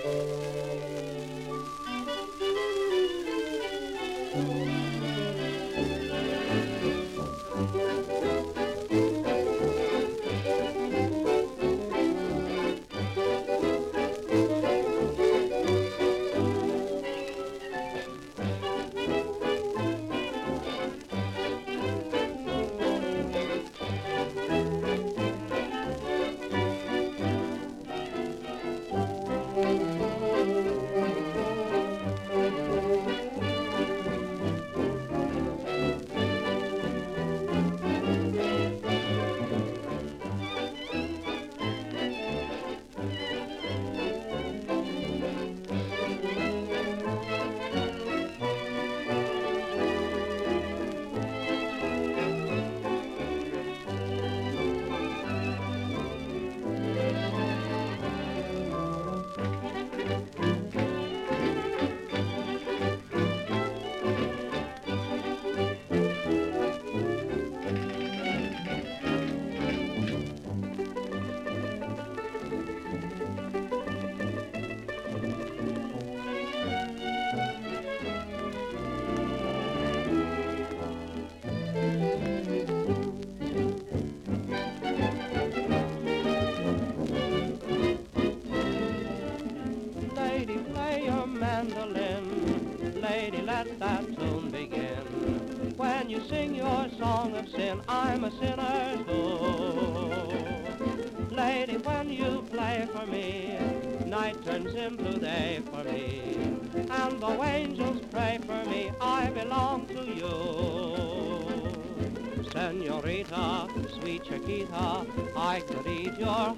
Lady, play your mandolin. Lady, let that tune begin. When you sing your song of sin, I'm a sinner too. Lady, when you play for me, night turns into day for me. And though angels pray for me, I belong to you. Senorita, sweet Chiquita, I could read your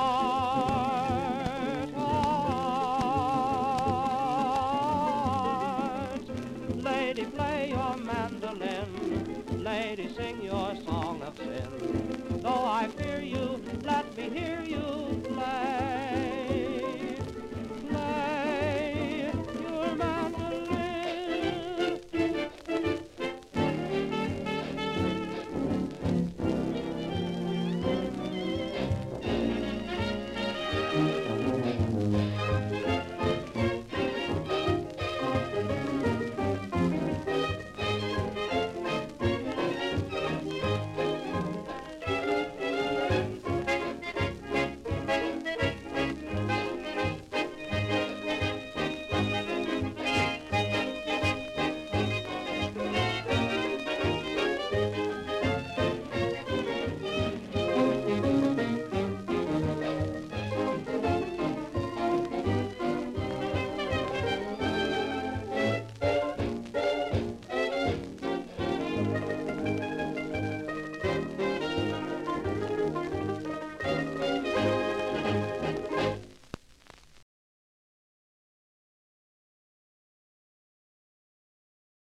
heart. Lady, play your mandolin. Lady, sing your song of sin. Though I fear you, let me hear you